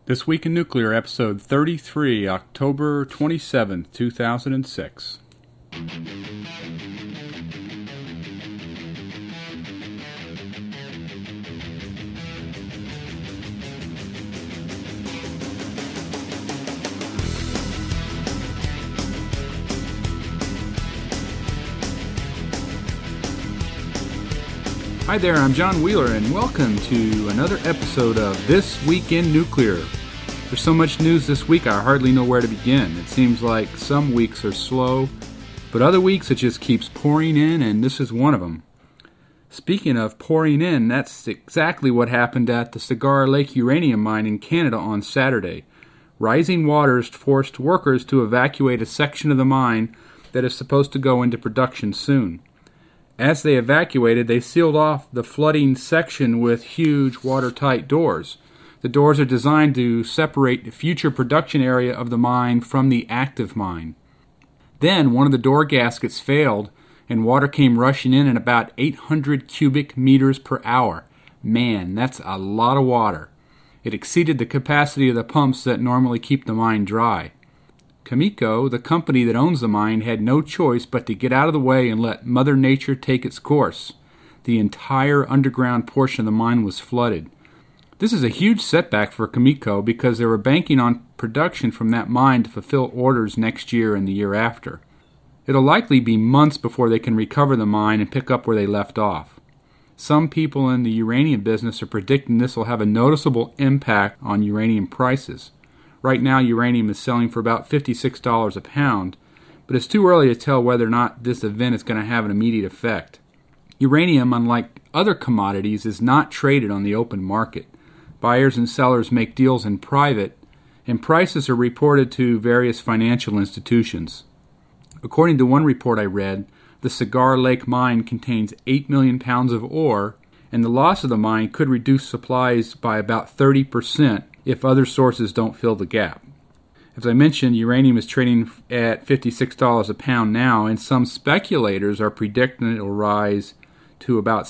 This Week in Nuclear, Episode 33, October 27th, 2006. Hi there, I'm John Wheeler, and welcome to another episode of This Week in Nuclear. There's so much news this week, I hardly know where to begin. It seems like some weeks are slow, but other weeks it just keeps pouring in, and this is one of them. Speaking of pouring in, that's exactly what happened at the Cigar Lake uranium mine in Canada on Saturday. Rising waters forced workers to evacuate a section of the mine that is supposed to go into production soon. As they evacuated, they sealed off the flooding section with huge watertight doors. The doors are designed to separate the future production area of the mine from the active mine. Then one of the door gaskets failed, and water came rushing in at about 800 cubic meters per hour. Man, that's a lot of water. It exceeded the capacity of the pumps that normally keep the mine dry. Cameco, the company that owns the mine, had no choice but to get out of the way and let Mother Nature take its course. The entire underground portion of the mine was flooded. This is a huge setback for Cameco because they were banking on production from that mine to fulfill orders next year and the year after. It'll likely be months before they can recover the mine and pick up where they left off. Some people in the uranium business are predicting this will have a noticeable impact on uranium prices. Right now, uranium is selling for about $56 a pound, but it's too early to tell whether or not this event is going to have an immediate effect. Uranium, unlike other commodities, is not traded on the open market. Buyers and sellers make deals in private, and prices are reported to various financial institutions. According to one report I read, the Cigar Lake mine contains 8 million pounds of ore, and the loss of the mine could reduce supplies by about 30%. If other sources don't fill the gap. As I mentioned, uranium is trading at $56 a pound now, and some speculators are predicting it will rise to about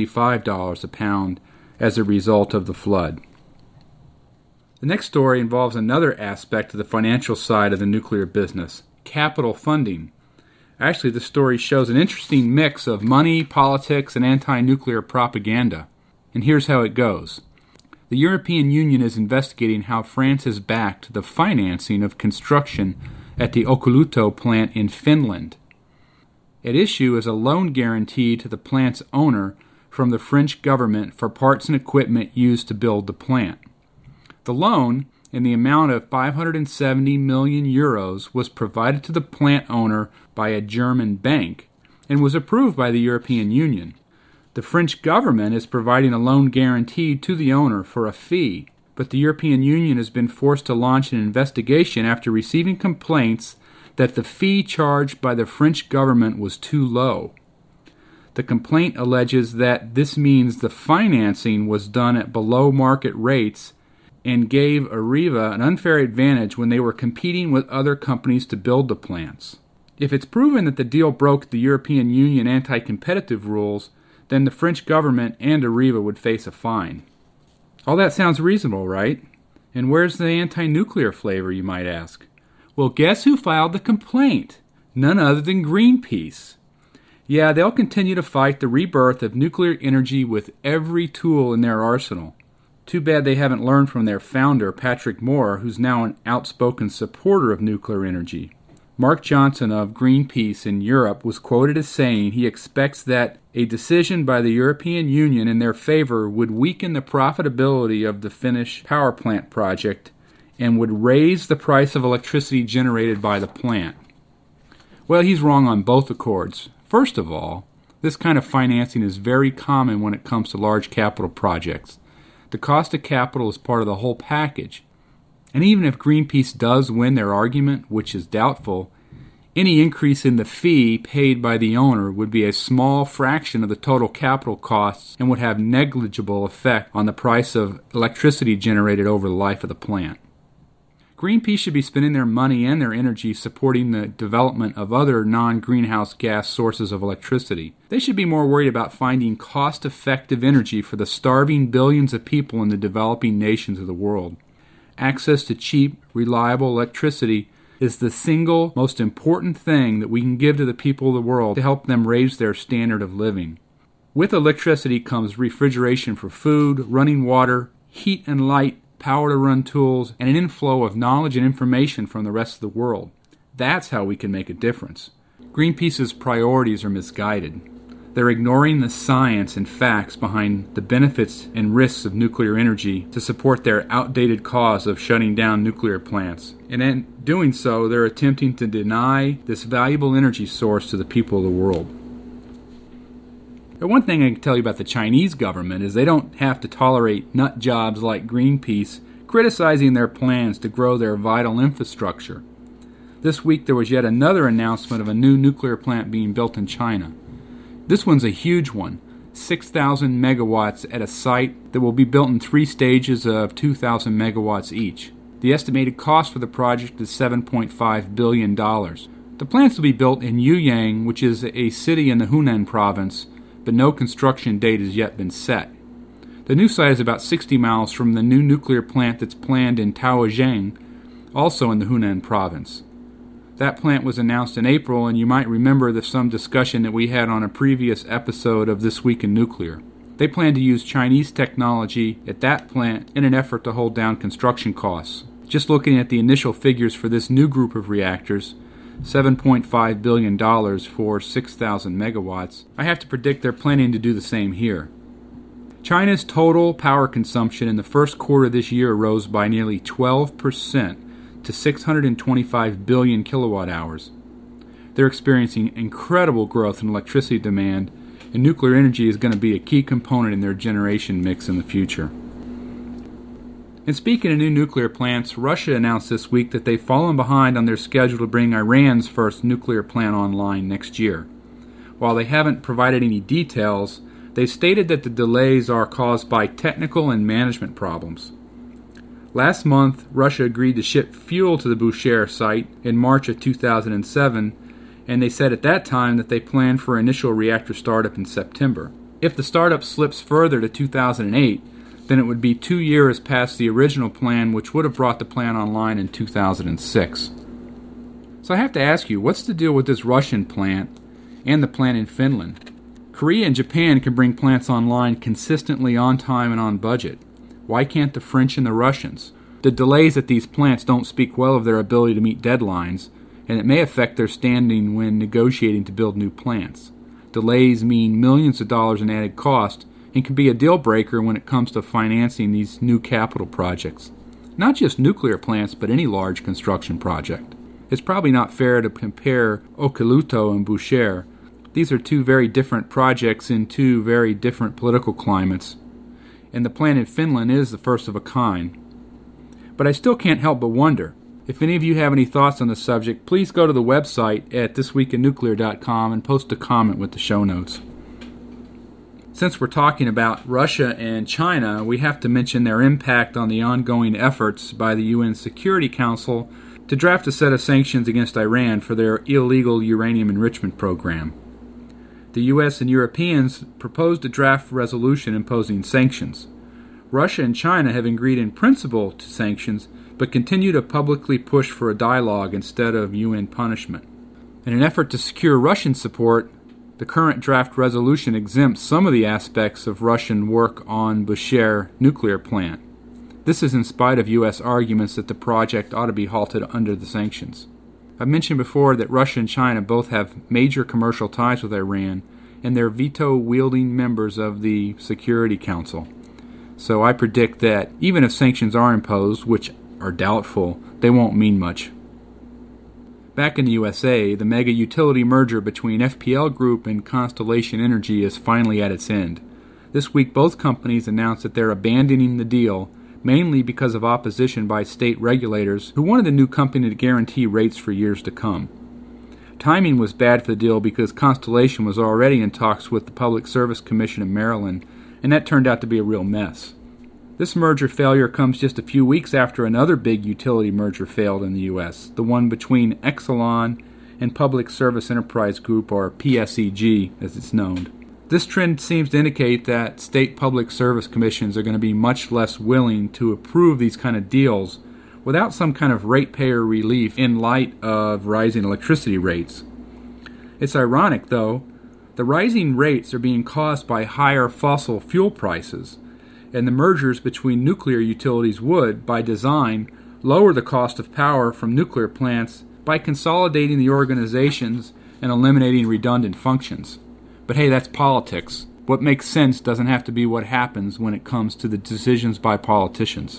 $75 a pound as a result of the flood. The next story involves another aspect of the financial side of the nuclear business, capital funding. Actually, the story shows an interesting mix of money, politics, and anti-nuclear propaganda. And here's how it goes. The European Union is investigating how France has backed the financing of construction at the Olkiluoto plant in Finland. At issue is a loan guarantee to the plant's owner from the French government for parts and equipment used to build the plant. The loan, in the amount of 570 million euros, was provided to the plant owner by a German bank and was approved by the European Union. The French government is providing a loan guarantee to the owner for a fee, but the European Union has been forced to launch an investigation after receiving complaints that the fee charged by the French government was too low. The complaint alleges that this means the financing was done at below market rates and gave Areva an unfair advantage when they were competing with other companies to build the plants. If it's proven that the deal broke the European Union anti-competitive rules, then the French government and Areva would face a fine. All that sounds reasonable, right? And where's the anti-nuclear flavor, you might ask? Well, guess who filed the complaint? None other than Greenpeace. Yeah, they'll continue to fight the rebirth of nuclear energy with every tool in their arsenal. Too bad they haven't learned from their founder, Patrick Moore, who's now an outspoken supporter of nuclear energy. Mark Johnson of Greenpeace in Europe was quoted as saying he expects that a decision by the European Union in their favor would weaken the profitability of the Finnish power plant project and would raise the price of electricity generated by the plant. Well, he's wrong on both accords. First of all, this kind of financing is very common when it comes to large capital projects. The cost of capital is part of the whole package. And even if Greenpeace does win their argument, which is doubtful, any increase in the fee paid by the owner would be a small fraction of the total capital costs and would have negligible effect on the price of electricity generated over the life of the plant. Greenpeace should be spending their money and their energy supporting the development of other non-greenhouse gas sources of electricity. They should be more worried about finding cost-effective energy for the starving billions of people in the developing nations of the world. access to cheap, reliable electricity is the single most important thing that we can give to the people of the world to help them raise their standard of living. With electricity comes refrigeration for food, running water, heat and light, power to run tools, and an inflow of knowledge and information from the rest of the world. That's how we can make a difference. Greenpeace's priorities are misguided. They're ignoring the science and facts behind the benefits and risks of nuclear energy to support their outdated cause of shutting down nuclear plants. And in doing so, they're attempting to deny this valuable energy source to the people of the world. But one thing I can tell you about the Chinese government is they don't have to tolerate nut jobs like Greenpeace criticizing their plans to grow their vital infrastructure. This week there was yet another announcement of a new nuclear plant being built in China. This one's a huge one, 6,000 megawatts at a site that will be built in 3 stages of 2,000 megawatts each. The estimated cost for the project is $7.5 billion. The plants will be built in Yuyang, which is a city in the Hunan province, but no construction date has yet been set. The new site is about 60 miles from the new nuclear plant that's planned in Taoyuan, also in the Hunan province. That plant was announced in April, and you might remember some discussion that we had on a previous episode of This Week in Nuclear. They plan to use Chinese technology at that plant in an effort to hold down construction costs. Just looking at the initial figures for this new group of reactors, $7.5 billion for 6,000 megawatts, I have to predict they're planning to do the same here. China's total power consumption in the first quarter of this year rose by nearly 12%. To 625 billion kilowatt hours. They're experiencing incredible growth in electricity demand, and nuclear energy is going to be a key component in their generation mix in the future. And speaking of new nuclear plants, Russia announced this week that they've fallen behind on their schedule to bring Iran's first nuclear plant online next year. While they haven't provided any details, they've stated that the delays are caused by technical and management problems. Last month, Russia agreed to ship fuel to the Bushehr site in March of 2007, and they said at that time that they planned for initial reactor startup in September. If the startup slips further to 2008, then it would be 2 years past the original plan, which would have brought the plant online in 2006. So I have to ask you, what's the deal with this Russian plant and the plant in Finland? Korea and Japan can bring plants online consistently on time and on budget. Why can't the French and the Russians? The delays at these plants don't speak well of their ability to meet deadlines, and it may affect their standing when negotiating to build new plants. Delays mean millions of dollars in added cost and can be a deal breaker when it comes to financing these new capital projects. Not just nuclear plants, but any large construction project. It's probably not fair to compare Olkiluoto and Bushehr. These are 2 very different projects in 2 very different political climates, and the plant in Finland is the first of a kind. But I still can't help but wonder. If any of you have any thoughts on the subject, please go to the website at thisweekinnuclear.com and post a comment with the show notes. Since we're talking about Russia and China, we have to mention their impact on the ongoing efforts by the UN Security Council to draft a set of sanctions against Iran for their illegal uranium enrichment program. The U.S. and Europeans proposed a draft resolution imposing sanctions. Russia and China have agreed in principle to sanctions, but continue to publicly push for a dialogue instead of UN punishment. In an effort to secure Russian support, the current draft resolution exempts some of the aspects of Russian work on Bushehr nuclear plant. This is in spite of U.S. arguments that the project ought to be halted under the sanctions. I've mentioned before that Russia and China both have major commercial ties with Iran, and they're veto-wielding members of the Security Council. So I predict that even if sanctions are imposed, which are doubtful, they won't mean much. Back in the USA, the mega utility merger between FPL Group and Constellation Energy is finally at its end. This week both companies announced that they're abandoning the deal, mainly because of opposition by state regulators who wanted the new company to guarantee rates for years to come. Timing was bad for the deal because Constellation was already in talks with the Public Service Commission of Maryland, and that turned out to be a real mess. This merger failure comes just a few weeks after another big utility merger failed in the U.S., the one between Exelon and Public Service Enterprise Group, or PSEG as it's known. This trend seems to indicate that state public service commissions are going to be much less willing to approve these kind of deals without some kind of ratepayer relief in light of rising electricity rates. It's ironic, though, the rising rates are being caused by higher fossil fuel prices, and the mergers between nuclear utilities would, by design, lower the cost of power from nuclear plants by consolidating the organizations and eliminating redundant functions. But hey, that's politics. What makes sense doesn't have to be what happens when it comes to the decisions by politicians.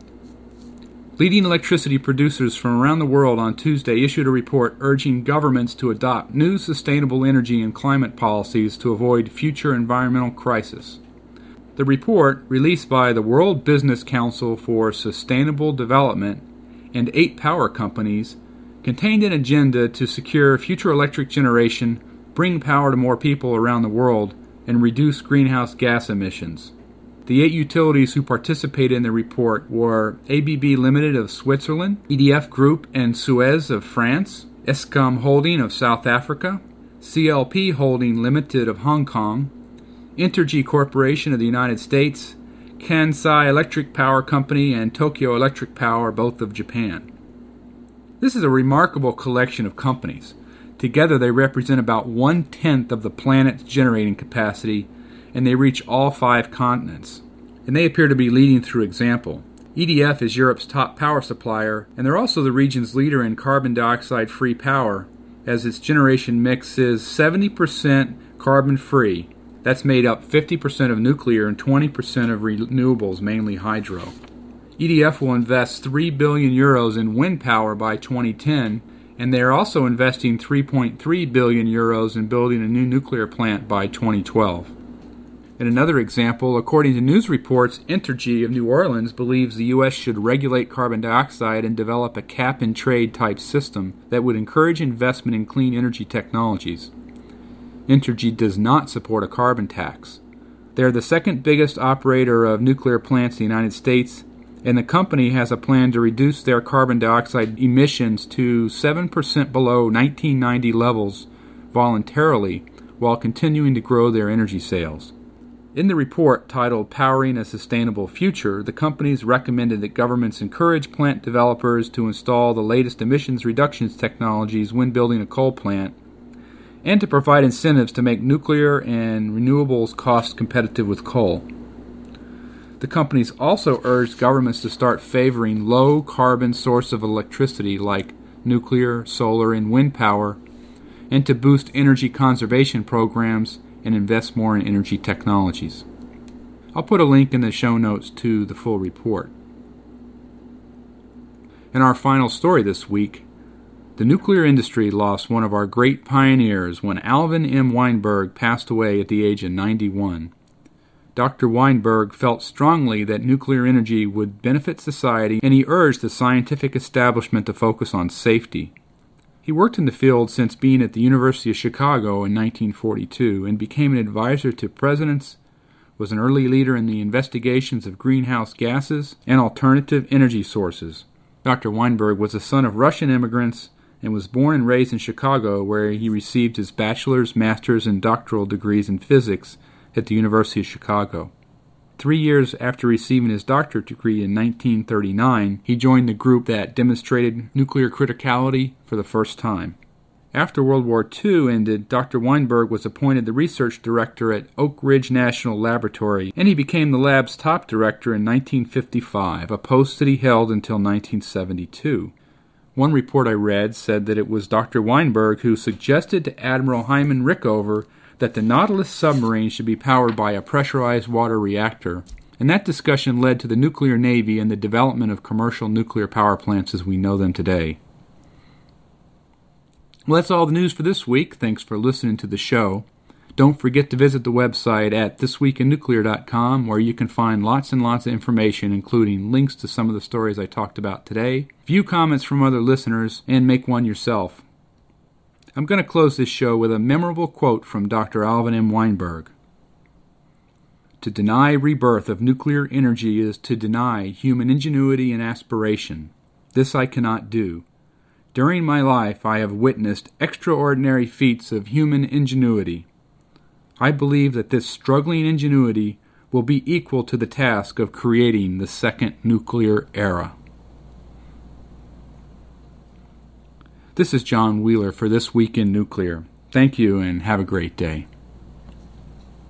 Leading electricity producers from around the world on Tuesday issued a report urging governments to adopt new sustainable energy and climate policies to avoid future environmental crisis. The report, released by the World Business Council for Sustainable Development and 8 power companies, contained an agenda to secure future electric generation, bring power to more people around the world, and reduce greenhouse gas emissions. The 8 utilities who participated in the report were ABB Limited of Switzerland, EDF Group and Suez of France, Eskom Holding of South Africa, CLP Holding Limited of Hong Kong, Entergy Corporation of the United States, Kansai Electric Power Company, and Tokyo Electric Power, both of Japan. This is a remarkable collection of companies. Together they represent about 1/10 of the planet's generating capacity, and they reach all 5 continents. And they appear to be leading through example. EDF is Europe's top power supplier, and they're also the region's leader in carbon dioxide-free power, as its generation mix is 70% carbon-free. That's made up 50% of nuclear and 20% of renewables, mainly hydro. EDF will invest €3 billion in wind power by 2010, and they are also investing €3.3 billion in building a new nuclear plant by 2012. In another example, according to news reports, Entergy of New Orleans believes the U.S. should regulate carbon dioxide and develop a cap-and-trade type system that would encourage investment in clean energy technologies. Entergy does not support a carbon tax. They are the second biggest operator of nuclear plants in the United States, and the company has a plan to reduce their carbon dioxide emissions to 7% below 1990 levels voluntarily while continuing to grow their energy sales. In the report titled Powering a Sustainable Future, the companies recommended that governments encourage plant developers to install the latest emissions reductions technologies when building a coal plant, and to provide incentives to make nuclear and renewables cost competitive with coal. The companies also urged governments to start favoring low-carbon sources of electricity like nuclear, solar, and wind power, and to boost energy conservation programs and invest more in energy technologies. I'll put a link in the show notes to the full report. In our final story this week, the nuclear industry lost one of our great pioneers when Alvin M. Weinberg passed away at the age of 91. Dr. Weinberg felt strongly that nuclear energy would benefit society, and he urged the scientific establishment to focus on safety. He worked in the field since being at the University of Chicago in 1942 and became an advisor to presidents, was an early leader in the investigations of greenhouse gases and alternative energy sources. Dr. Weinberg was the son of Russian immigrants and was born and raised in Chicago, where he received his bachelor's, master's, and doctoral degrees in physics at the University of Chicago. 3 years after receiving his doctorate degree in 1939, he joined the group that demonstrated nuclear criticality for the first time. After World War II ended, Dr. Weinberg was appointed the research director at Oak Ridge National Laboratory, and he became the lab's top director in 1955, a post that he held until 1972. One report I read said that it was Dr. Weinberg who suggested to Admiral Hyman Rickover that the Nautilus submarine should be powered by a pressurized water reactor, and that discussion led to the nuclear navy and the development of commercial nuclear power plants as we know them today. Well, that's all the news for this week. Thanks for listening to the show. Don't forget to visit the website at thisweekinnuclear.com, where you can find lots and lots of information, including links to some of the stories I talked about today, view comments from other listeners, and make one yourself. I'm going to close this show with a memorable quote from Dr. Alvin M. Weinberg. To deny rebirth of nuclear energy is to deny human ingenuity and aspiration. This I cannot do. During my life I have witnessed extraordinary feats of human ingenuity. I believe that this struggling ingenuity will be equal to the task of creating the second nuclear era. This is John Wheeler for This Week in Nuclear. Thank you and have a great day.